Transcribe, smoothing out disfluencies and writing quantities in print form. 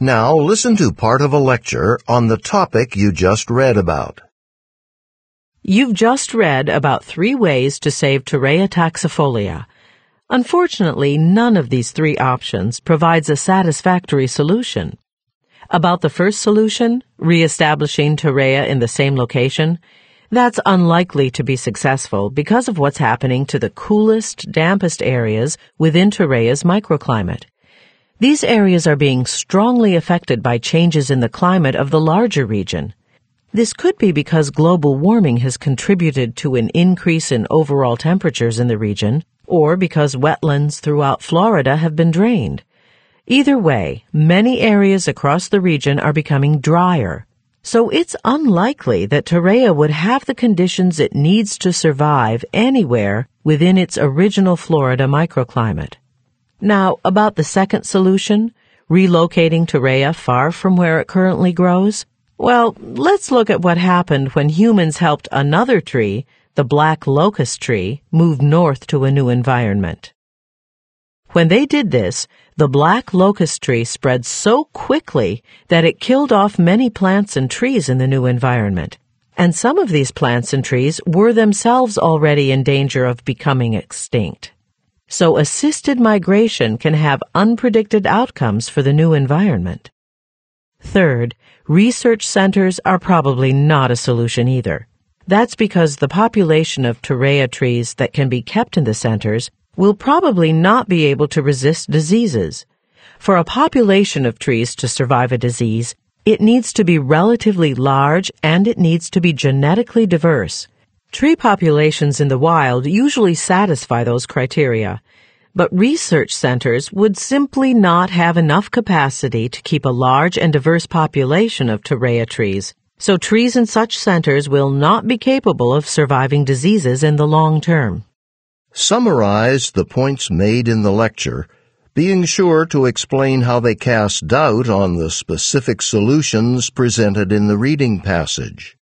Now listen to part of a lecture on the topic you just read about. You've just read about 3 ways to save Torreya taxifolia. Unfortunately, none of these 3 options provides a satisfactory solution. About the first solution, reestablishing Torreya in the same location, that's unlikely to be successful because of what's happening to the coolest, dampest areas within Torreya's microclimate. These areas are being strongly affected by changes in the climate of the larger region. This could be because global warming has contributed to an increase in overall temperatures in the region, or because wetlands throughout Florida have been drained. Either way, many areas across the region are becoming drier, so it's unlikely that Torreya would have the conditions it needs to survive anywhere within its original Florida microclimate. Now, about the second solution, relocating Torreya far from where it currently grows, well, let's look at what happened when humans helped another tree, the black locust tree, move north to a new environment. When they did this, the black locust tree spread so quickly that it killed off many plants and trees in the new environment, and some of these plants and trees were themselves already in danger of becoming extinct. So assisted migration can have unpredicted outcomes for the new environment. Third, research centers are probably not a solution either. That's because the population of Torreya trees that can be kept in the centers will probably not be able to resist diseases. For a population of trees to survive a disease, it needs to be relatively large and it needs to be genetically diverse. Tree populations in the wild usually satisfy those criteria, but research centers would simply not have enough capacity to keep a large and diverse population of Torreya trees, so trees in such centers will not be capable of surviving diseases in the long term. Summarize the points made in the lecture, being sure to explain how they cast doubt on the specific solutions presented in the reading passage.